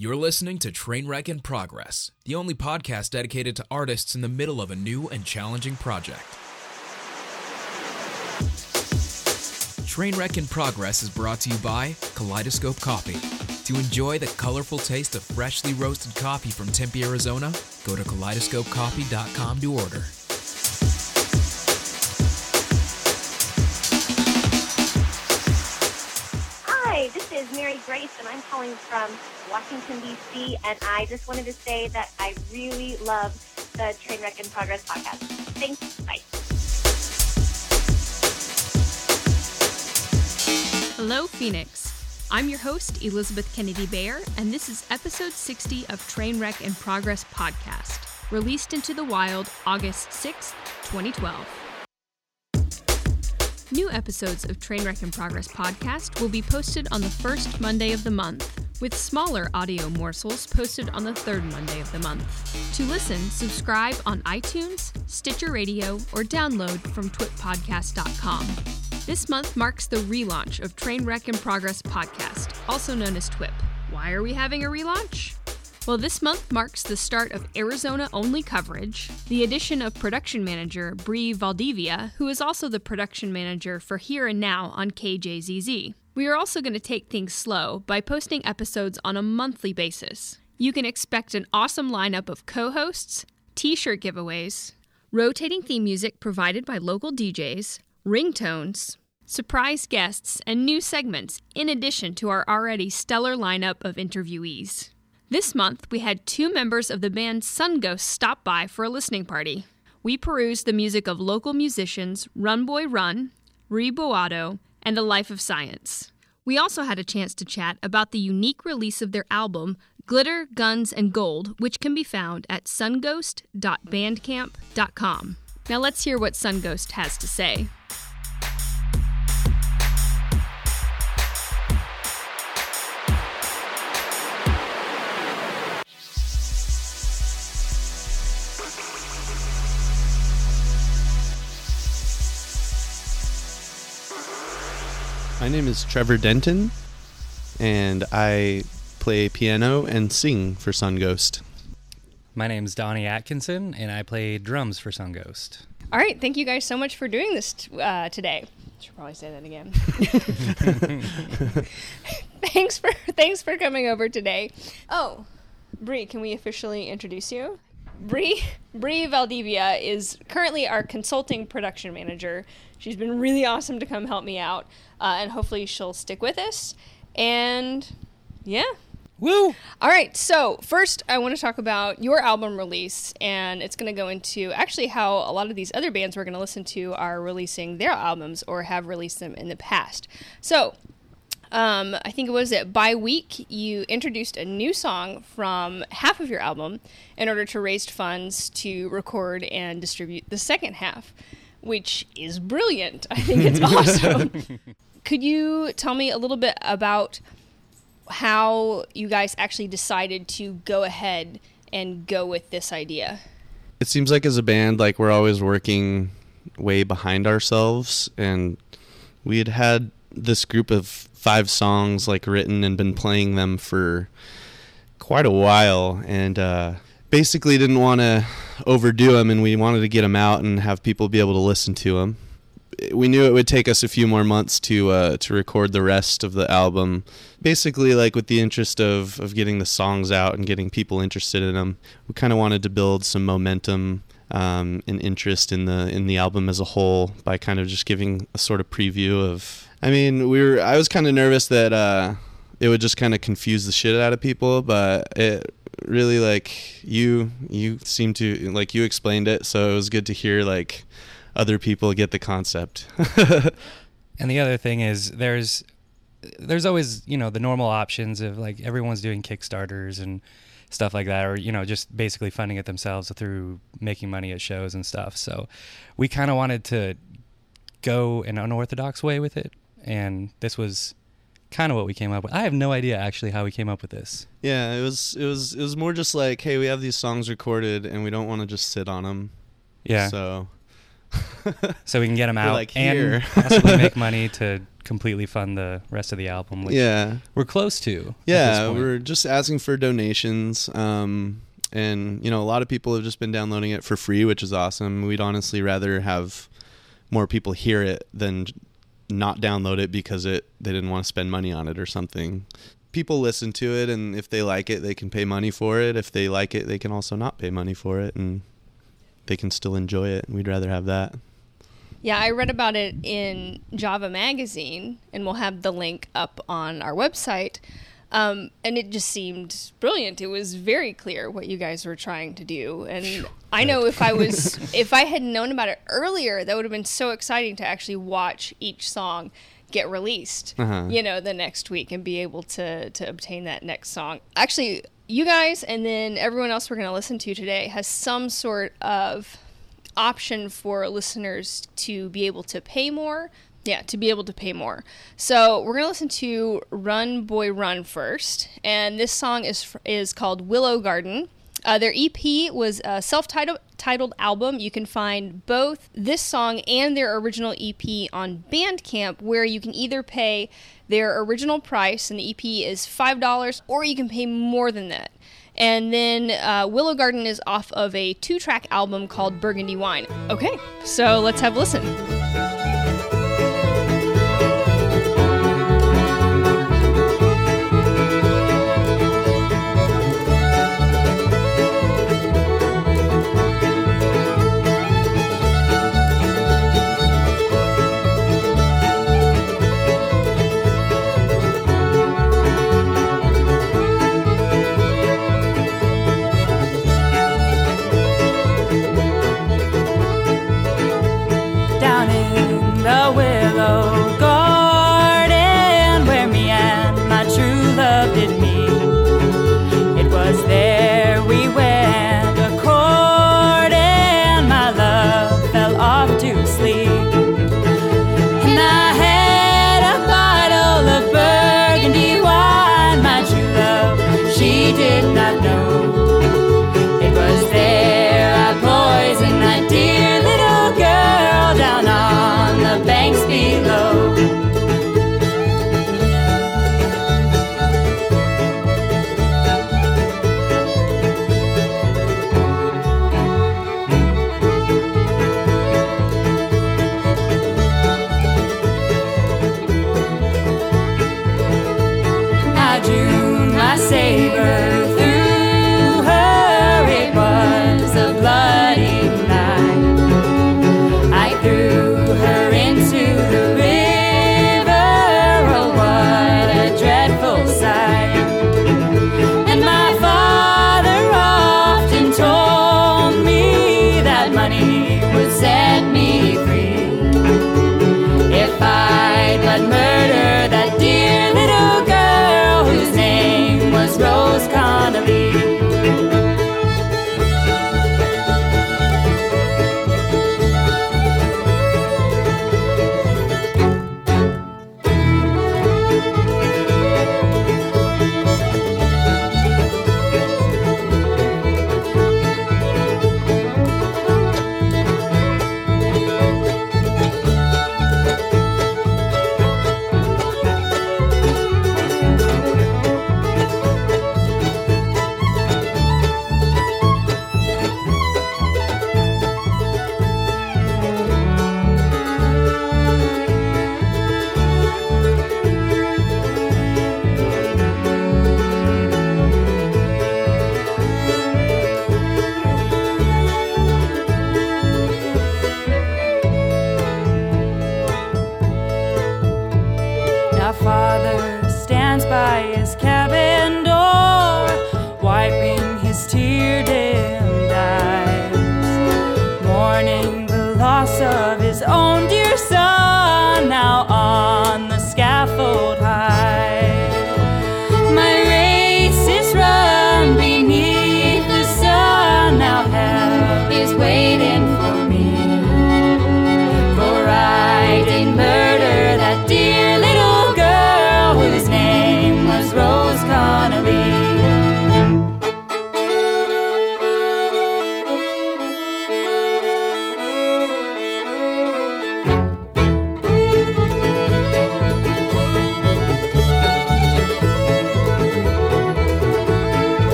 You're listening to Trainwreck in Progress, the only podcast dedicated to artists in the middle of a new and challenging project. Trainwreck in Progress is brought to you by Kaleidoscope Coffee. To enjoy the colorful taste of freshly roasted coffee from Tempe, Arizona, go to kaleidoscopecoffee.com to order. Hi, this is Mary Grace, and I'm calling from Washington, D.C., and I just wanted to say that I really love the Trainwreck in Progress podcast. Thanks. Bye. Hello, Phoenix. I'm your host, Elizabeth Kennedy Bayer, and this is episode 60 of Trainwreck in Progress podcast, released into the wild August 6, 2012. New episodes of Trainwreck in Progress podcast will be posted on the first Monday of the month, with smaller audio morsels posted on the third Monday of the month. To listen, subscribe on iTunes, Stitcher Radio, or download from twippodcast.com. This month marks the relaunch of Trainwreck in Progress podcast, also known as TWIP. Why are we having a relaunch? Well, this month marks the start of Arizona-only coverage, the addition of production manager Bree Valdivia, who is also the production manager for Here and Now on KJZZ. We are also going to take things slow by posting episodes on a monthly basis. You can expect an awesome lineup of co-hosts, t-shirt giveaways, rotating theme music provided by local DJs, ringtones, surprise guests, and new segments, in addition to our already stellar lineup of interviewees. This month, we had two members of the band Sunghost stop by for a listening party. We perused the music of local musicians Run Boy Run, Ree Boado, and The Life of Science. We also had a chance to chat about the unique release of their album, Glitter, Guns, and Gold, which can be found at sunghost.bandcamp.com. Now let's hear what Sunghost has to say. My name is Trevor Denton, and I play piano and sing for Sunghost. My name's Donnie Atkinson, and I play drums for Sunghost. All right, thank you guys so much for doing this today. I should probably say that again. Thanks for coming over today. Oh, Bree, can we officially introduce you? Bree Valdivia is currently our consulting production manager. She's been really awesome to come help me out, and hopefully she'll stick with us. And yeah. Woo! All right, so first I want to talk about your album release, and it's going to go into actually how a lot of these other bands we're going to listen to are releasing their albums or have released them in the past. So I think it was that by week you introduced a new song from half of your album in order to raise funds to record and distribute the second half, which is brilliant. I think it's awesome. Could you tell me a little bit about how you guys actually decided to go ahead and go with this idea? It seems like as a band, like we're always working way behind ourselves, and we had this group of 5 songs like written and been playing them for quite a while, and basically didn't want to overdo them, and we wanted to get them out and have people be able to listen to them. We knew it would take us a few more months to record the rest of the album, basically like with the interest of getting the songs out and getting people interested in them. We kind of wanted to build some momentum and interest in the album as a whole by kind of just giving a sort of preview of. I mean, I was kind of nervous that it would just kind of confuse the shit out of people, but it really, like, you seemed to, like, you explained it, so it was good to hear, like, other people get the concept. And the other thing is there's always, the normal options of, like, everyone's doing Kickstarters and stuff like that, or, just basically funding it themselves through making money at shows and stuff. So we kind of wanted to go an unorthodox way with it, and this was kind of what we came up with. I have no idea actually how we came up with this. Yeah, it was more just like, hey, we have these songs recorded and we don't want to just sit on them. Yeah. So we can get them out like, and possibly make money to completely fund the rest of the album, which Yeah. we're close to. at Yeah, this point. we're just asking for donations. And, a lot of people have just been downloading it for free, which is awesome. We'd honestly rather have more people hear it than not download it because they didn't want to spend money on it or something. People listen to it, and if they like it, they can pay money for it. If they like it, they can also not pay money for it, and they can still enjoy it. We'd rather have that. Yeah, I read about it in Java Magazine, and we'll have the link up on our website. And it just seemed brilliant. It was very clear what you guys were trying to do. And I know if I had known about it earlier, that would have been so exciting to actually watch each song get released, the next week and be able to obtain that next song. Actually, you guys and then everyone else we're going to listen to today has some sort of option for listeners to be able to pay more. Yeah, to be able to pay more. So we're going to listen to Run Boy Run first. And this song is called Willow Garden. Their EP was a self-titled album. You can find both this song and their original EP on Bandcamp, where you can either pay their original price, and the EP is $5, or you can pay more than that. And then Willow Garden is off of a 2-track album called Burgundy Wine. Okay, so let's have a listen. Down in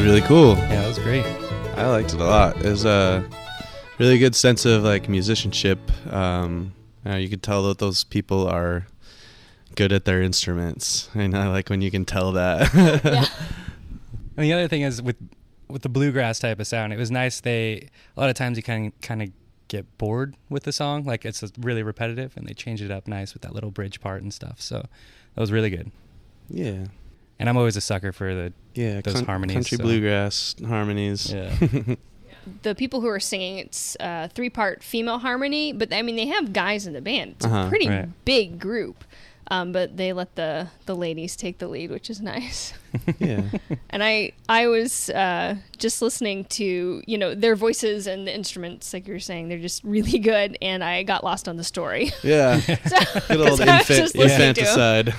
really cool. Yeah, that was great. I liked it a lot. It was a really good sense of like musicianship. You could tell that those people are good at their instruments, and I like when you can tell that. Yeah. And the other thing is with the bluegrass type of sound, it was nice. A lot of times you kind of get bored with the song, like it's really repetitive, and they changed it up nice with that little bridge part and stuff. So that was really good. Yeah. And I'm always a sucker for those harmonies. Country bluegrass harmonies. Yeah. The people who are singing, it's a 3-part female harmony, but I mean they have guys in the band. It's a pretty big group, but they let the ladies take the lead, which is nice. Yeah. And I was just listening to their voices and the instruments, like you were saying, they're just really good, and I got lost on the story. Yeah. Good old infanticide.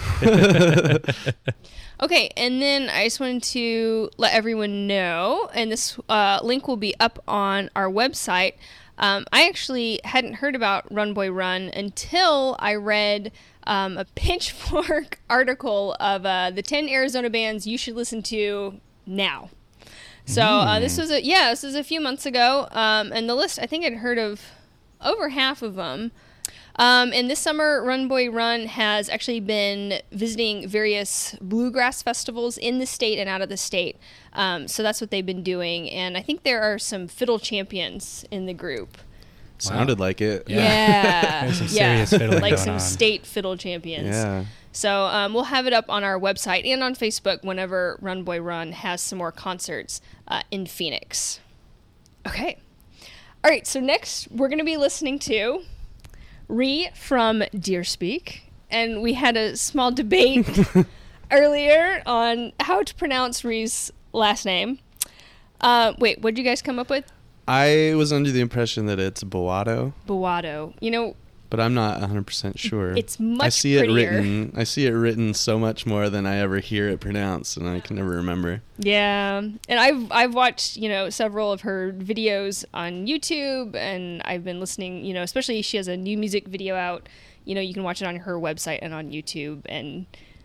Okay, and then I just wanted to let everyone know, and this link will be up on our website. I actually hadn't heard about Run Boy Run until I read a Pitchfork article of the 10 Arizona bands you should listen to now. So this was a few months ago, and the list, I think I'd heard of over half of them. And this summer, Run Boy Run has actually been visiting various bluegrass festivals in the state and out of the state. So that's what they've been doing. And I think there are some fiddle champions in the group. Sounded like it. Yeah. There's some serious fiddling like going some on. state fiddle champions. Yeah. So we'll have it up on our website and on Facebook whenever Run Boy Run has some more concerts in Phoenix. Okay. All right, so next we're going to be listening to Ree from Deer Speak, and we had a small debate earlier on how to pronounce Ree's last name. Wait, what did you guys come up with? I was under the impression that it's Boato. Boato. But I'm not 100% sure. It's much I see prettier. I see it written so much more than I ever hear it pronounced, and I can never remember. Yeah, and I've watched several of her videos on YouTube, and I've been listening. Especially she has a new music video out. You can watch it on her website and on YouTube, and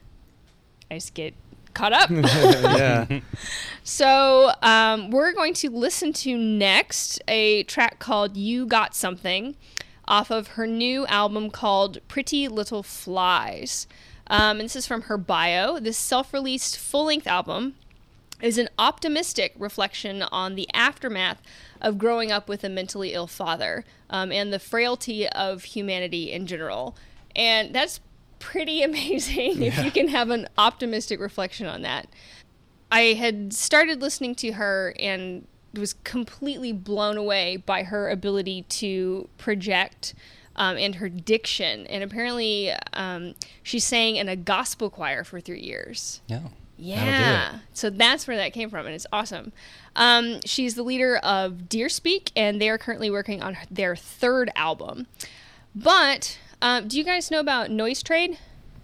I just get caught up. Yeah. So we're going to listen to next a track called "You Got Something" off of her new album called Pretty Little Flies. And this is from her bio. This self-released full-length album is an optimistic reflection on the aftermath of growing up with a mentally ill father and the frailty of humanity in general. And that's pretty amazing if you can have an optimistic reflection on that. I had started listening to her and was completely blown away by her ability to project and her diction. And apparently she sang in a gospel choir for 3 years. Yeah. So that's where that came from, and it's awesome. She's the leader of Deer Speak, and they are currently working on their 3rd album. But do you guys know about Noise Trade?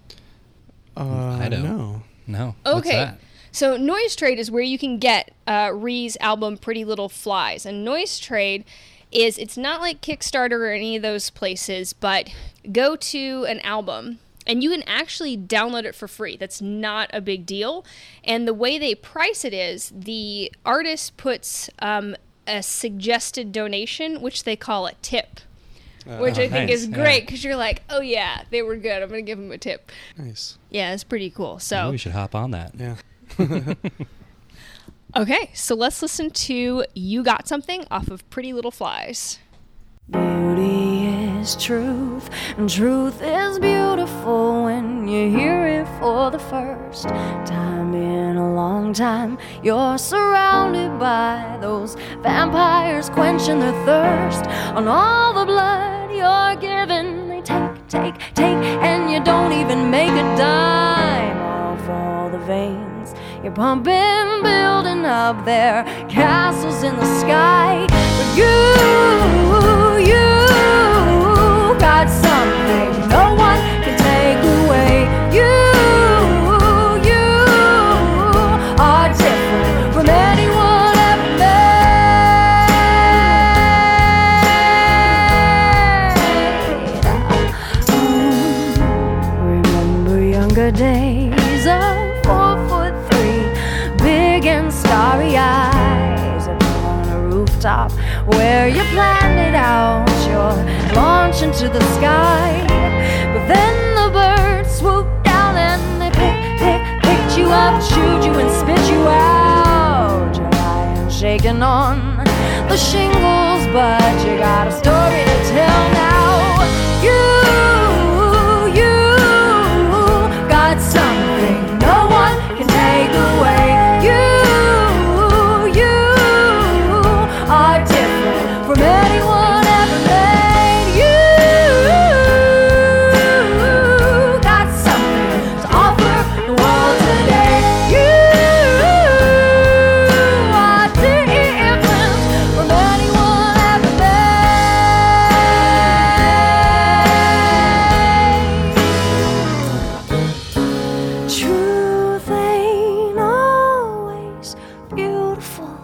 I don't know. No. Okay. What's that? So Noise Trade is where you can get Ree's album Pretty Little Flies. And Noise Trade it's not like Kickstarter or any of those places, but go to an album and you can actually download it for free. That's not a big deal. And the way they price it is the artist puts a suggested donation, which they call a tip. Which I think is great because you're like, oh yeah, they were good. I'm going to give them a tip. Nice. Yeah, it's pretty cool. So Maybe we should hop on that. Yeah. Okay, so let's listen to You Got Something off of Pretty Little Flies. Beauty is truth, and truth is beautiful when you hear it for the first time in a long time. You're surrounded by those vampires quenching their thirst on all the blood you're given. They take, and you don't even make a dime off all the veins you're pumping, building up their castles in the sky. But you got something no one can take away. You are different from anyone ever made. Remember younger days of 4'3", big and starry-eyed. stop where you planned it out. You're launching to the sky, but then the birds swoop down and they picked you up, chewed you and spit you out. You're lying shaking on the shingles, but you got a story to tell now. You got something no one can take away. You are different from anyone ever made. You got something to offer the world today. You are different from anyone ever made. Truth ain't always beautiful.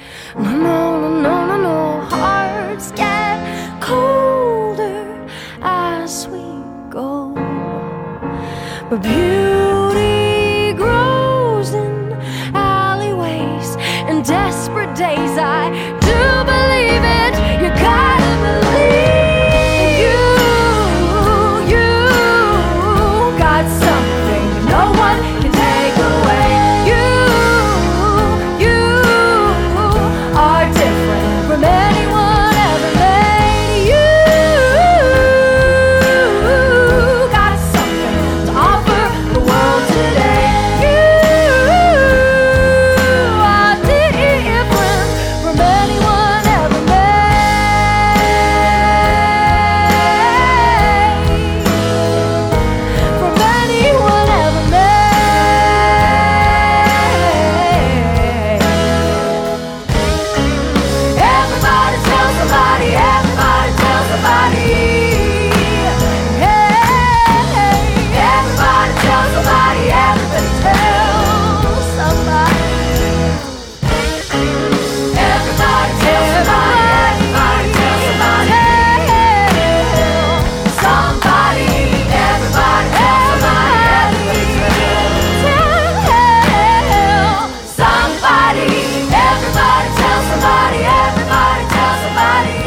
No. Hearts get colder as we go, but beauty grows in alleyways and desperate days. I do believe it. You gotta believe. You got something no one can take away. You are different from anyone ever made. You got something to offer the world today. You are different from anyone ever made. From anyone ever made. Everybody tell somebody, everybody tell somebody. Hey, everybody tell somebody, everybody tell somebody. Everybody tell somebody, everybody tell somebody. Somebody, everybody tell somebody, tell somebody. Everybody tell somebody, everybody tell somebody.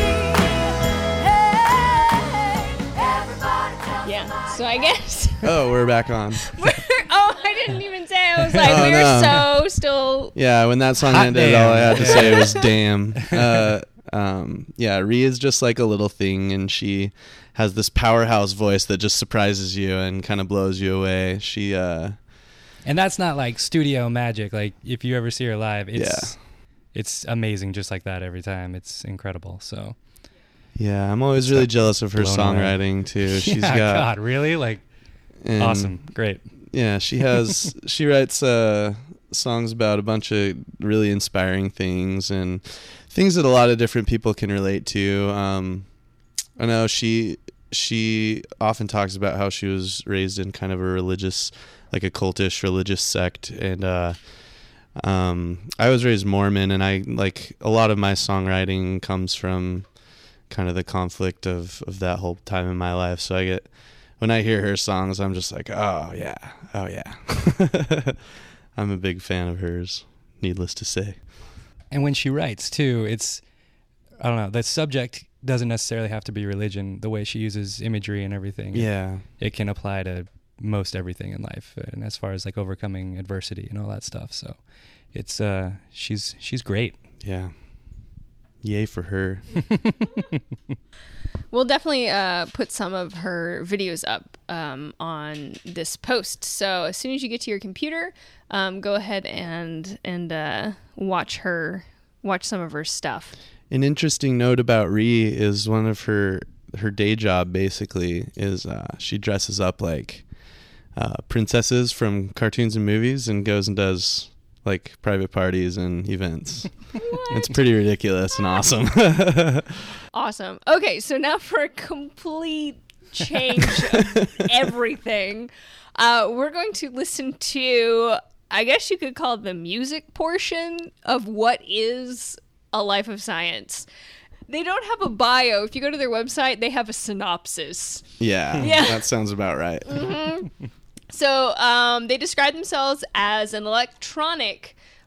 Everybody tell Yeah. So I guess. Oh, we're back on. I didn't even say. I was like, Oh, we're no. so still. Yeah, when that song Hot ended, damn. all I had to say was "damn." Yeah, Rhea is just like a little thing, and she has this powerhouse voice that just surprises you and kind of blows you away. She, And that's not like studio magic. Like if you ever see her live, it's amazing just like that every time. It's incredible. So yeah, I'm always really jealous of her blown away. songwriting too. She's yeah, got God, really? Like and, awesome. Great. Yeah, she writes songs about a bunch of really inspiring things and things that a lot of different people can relate to. I know she often talks about how she was raised in kind of a religious, like a cultish religious sect, and I was raised Mormon, and I like a lot of my songwriting comes from kind of the conflict of that whole time in my life. So when I hear her songs, I'm just like, oh yeah. I'm a big fan of hers, needless to say. And when she writes too, I don't know, the subject doesn't necessarily have to be religion. The way she uses imagery and everything, Yeah. it can apply to most everything in life, and as far as like overcoming adversity and all that stuff. So it's she's great. Yeah. Yay for her. We'll definitely put some of her videos up on this post. So as soon as you get to your computer, go ahead and watch some of her stuff. An interesting note about Rhea is one of her day job basically is she dresses up like princesses from cartoons and movies and goes and does like private parties and events. It's pretty ridiculous and awesome. Awesome. Okay, so now for a complete change of everything, we're going to listen to, I guess you could call it the music portion of what is A Life of Science. They don't have a bio. If you go to their website, they have a synopsis. Yeah, that sounds about right. Mm-hmm. So they describe themselves as an electronic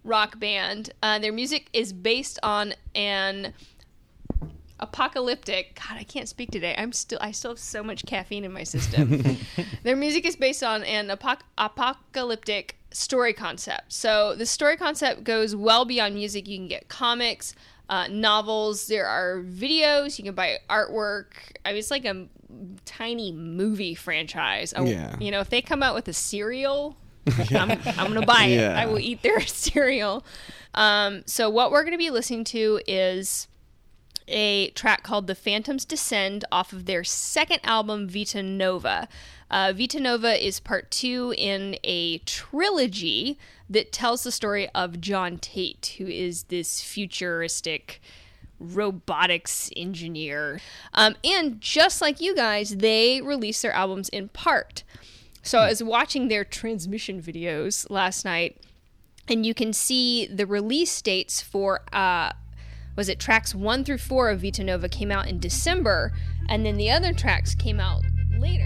rock band. Their music is based on an apocalyptic. God, I can't speak today. I still have so much caffeine in my system. Their music is based on an apocalyptic story concept. So the story concept goes well beyond music. You can get comics, novels. There are videos. You can buy artwork. I mean, it's like a tiny movie franchise. Yeah. You know, if they come out with a cereal, I'm gonna buy it. Yeah. I will eat their cereal. So what we're gonna be listening to is a track called The Phantoms Descend off of their second album, Vita Nova. Vita Nova is part 2 in a trilogy that tells the story of John Tate, who is this futuristic robotics engineer. And just like you guys, they release their albums in part. So I was watching their transmission videos last night, and you can see the release dates for was it tracks 1 through 4 of Vita Nova came out in December, and then the other tracks came out later.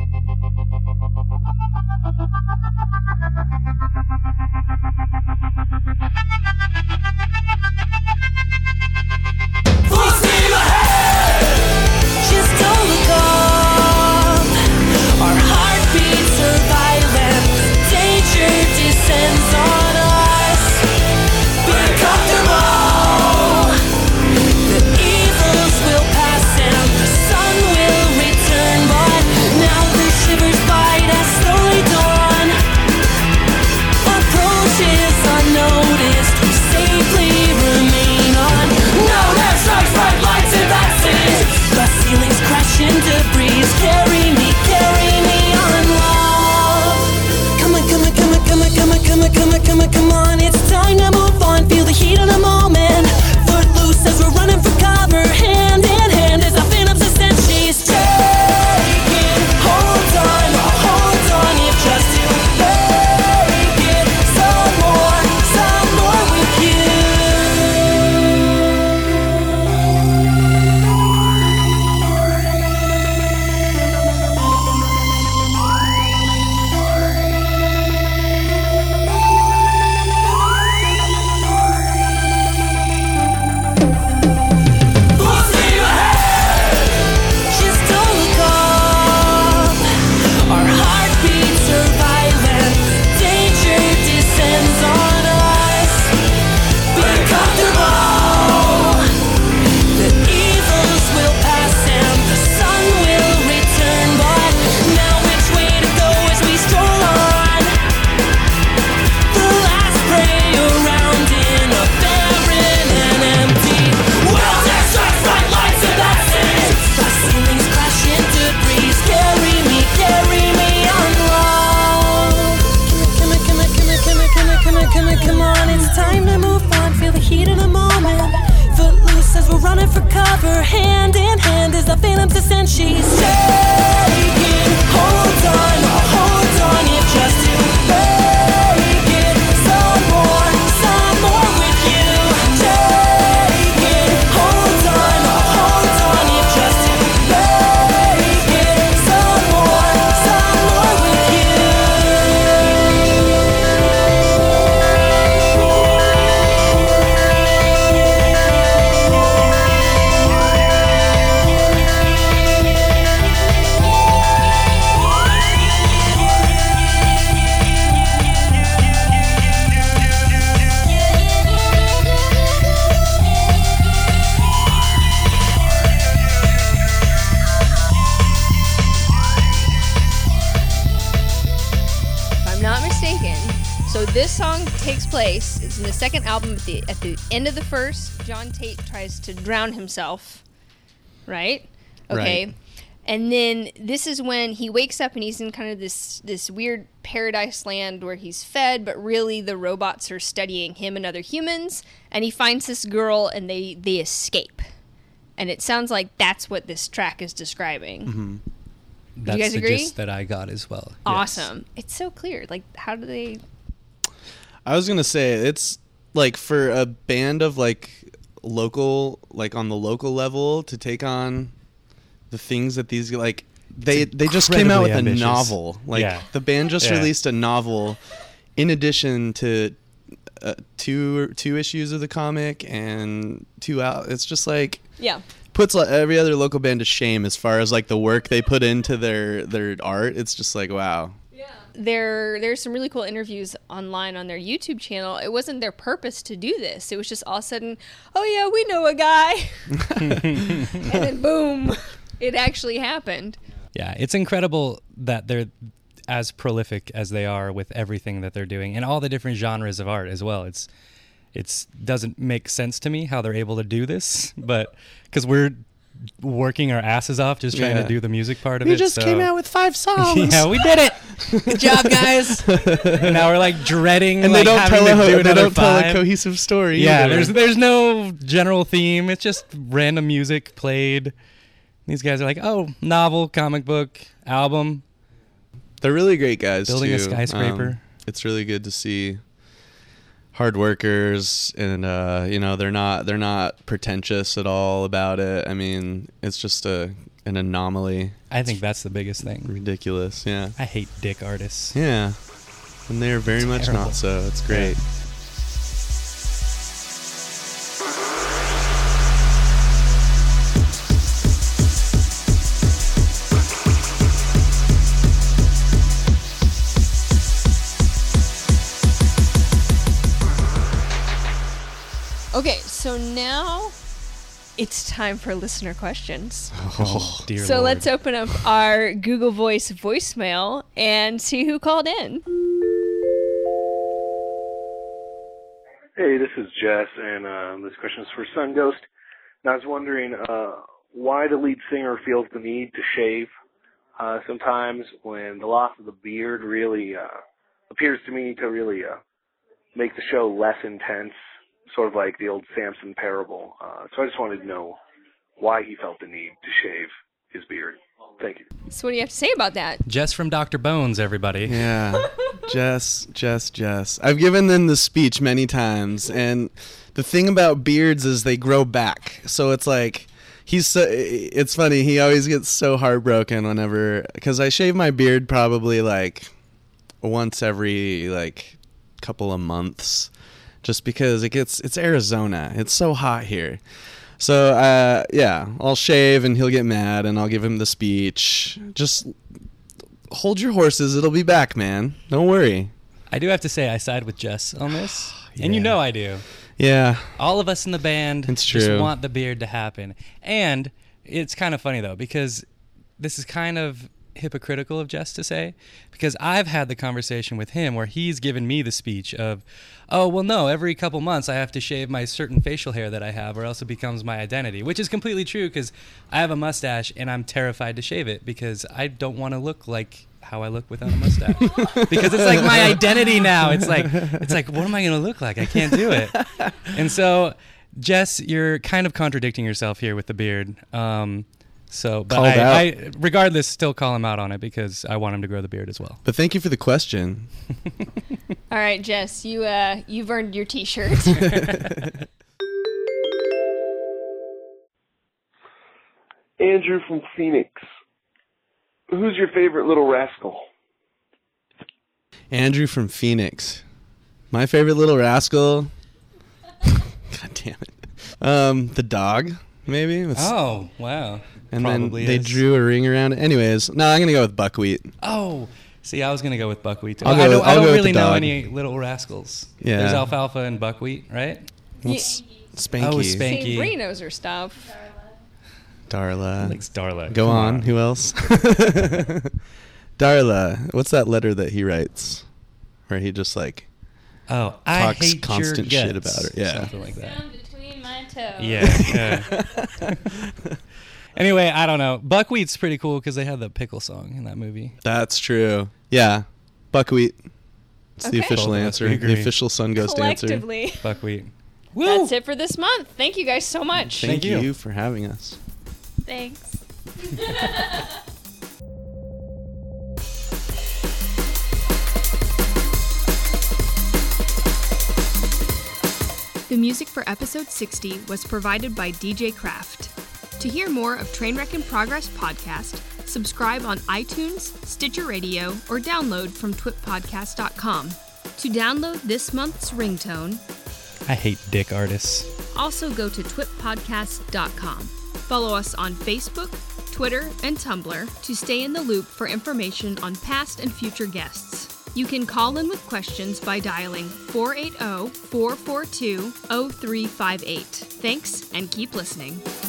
Full steam ahead! Just don't look up. Our heartbeats are violent. Danger descends on us. Be comfortable. The evils will pass and the sun will return. But now the shivers bite as slowly dawn approaches unnoticed. We safely remain on. Now there strikes bright lights and vaccines. The ceilings crash into breeze. Carry me on, love. Come on, come on, come on, come on, come on, come on, come on, come on, come on. It's time to move on. Feel the heat of the moment. Footloose as we're running for cover. Hand in hand as the phantoms ascend. She's taking hold on, if just to make it some more with you. Full steam ahead! Just don't look up. Our heartbeats are violent. Danger descends on us. Be comfortable. The evils will pass and the sun will return. But now which way to go as we stroll on? The last spray around in a barren and empty world. There strikes bright lights and that's it. The ceilings crash into breeze. Carry me on, love. Come on, come on, come on, come on, come on, come on, come on, come on. It's time to move on. Feel the heat of the moment. Footloose as we're running for cover. Hand in hand as the phantoms ascend. She's taking hold on, if just to make it some more with you. Taking hold on, if just to make it some more with you. If I'm not mistaken, so this song takes place, it's in the second album at the end of the first. John Tate tries to drown himself, right? Okay. Right. And then this is when he wakes up and he's in kind of this weird paradise land where he's fed, but really the robots are studying him and other humans. And he finds this girl and they escape. And it sounds like that's what this track is describing. Mm-hmm. That's guys the agree? gist that I got as well. Yes. Awesome. It's so clear. Like, how do they... I was gonna say it's like for a band of like local, like on the local level to take on the things that these like they just came out with incredibly ambitious. a novel. Like Yeah. the band just Yeah. released a novel in addition to two issues of the comic and 2 out. It's just like Yeah. puts every other local band to shame as far as like the work they put into their art. It's just like, wow. There's some really cool interviews online on their YouTube channel. It wasn't their purpose to do this. It was just all of a sudden, oh yeah, we know a guy. And then boom, it actually happened. Yeah, it's incredible that they're as prolific as they are with everything that they're doing and all the different genres of art as well. It's doesn't make sense to me how they're able to do this, but because we're working our asses off just trying to do the music part of it. We just came out with 5 songs. Yeah, we did it. Good job, guys. And now we're like dreading And like, they don't having tell a 5. cohesive story. Yeah, either. there's no general theme. It's just random music played. These guys are like, oh, novel, comic book, album. They're really great guys. Building too. a skyscraper. It's really good to see hard workers, and they're not pretentious at all about it. I mean, it's just an anomaly. I think that's the biggest thing. Ridiculous. Yeah. I hate dick artists. Yeah. And they're very much Terrible. not so. It's great. Okay, so now it's time for listener questions. Oh, dear So Lord. let's open up our Google Voice voicemail and see who called in. Hey, this is Jess, and this question is for Sun Ghost. And I was wondering why the lead singer feels the need to shave sometimes when the loss of the beard really appears to me to really make the show less intense, sort of like the old Samson parable. So I just wanted to know why he felt the need to shave his beard. Thank you. So what do you have to say about that? Jess from Dr. Bones, everybody. Yeah. Jess. I've given them the speech many times, and the thing about beards is they grow back. So it's like it's funny. He always gets so heartbroken whenever, because I shave my beard probably like once every like couple of months, just because it's Arizona. It's so hot here. So, I'll shave and he'll get mad and I'll give him the speech. Just hold your horses. It'll be back, man. Don't worry. I do have to say I side with Jess on this. And you know I do. Yeah. All of us in the band It's just true. want the beard to happen. And it's kind of funny, though, because this is kind of hypocritical of Jess to say, because I've had the conversation with him where he's given me the speech of, oh, well, no, every couple months I have to shave my certain facial hair that I have or else it becomes my identity, which is completely true because I have a mustache and I'm terrified to shave it because I don't want to look like how I look without a mustache because it's like my identity now. It's like, what am I going to look like? I can't do it. And so, Jess, you're kind of contradicting yourself here with the beard. But I regardless, still call him out on it because I want him to grow the beard as well. But thank you for the question. All right, Jess, you've earned your T-shirt. Andrew from Phoenix. Who's your favorite little rascal? Andrew from Phoenix. My favorite little rascal. God damn it. The dog, maybe. Oh, wow. And Probably then they is. drew a ring around it. Anyways, no, I'm going to go with Buckwheat. Oh, see, I was going to go with buckwheat too. I'll I go don't with really the know dog. any little rascals. Yeah. There's alfalfa and buckwheat, right? Spanky. Oh, Spanky. See, Bree knows her stuff. Darla. Like Starla. Go Come on. Who else? Darla. What's that letter that he writes? Where he just like Oh, I talks hate constant your shit guts. about her. Yeah. Something like that. Down between my toes. Yeah. Anyway, I don't know. Buckwheat's pretty cool because they had the pickle song in that movie. That's true. Yeah. Buckwheat. It's the Okay. official Both of us answer. agree. The official Sun Ghost answer. Collectively. Buckwheat. That's it for this month. Thank you guys so much. Thank you. you for having us. Thanks. The music for episode 60 was provided by DJ Kraft. To hear more of Trainwreck in Progress podcast, subscribe on iTunes, Stitcher Radio, or download from twippodcast.com. To download this month's ringtone, I hate dick artists. also go to twippodcast.com. Follow us on Facebook, Twitter, and Tumblr to stay in the loop for information on past and future guests. You can call in with questions by dialing 480-442-0358. Thanks, and keep listening.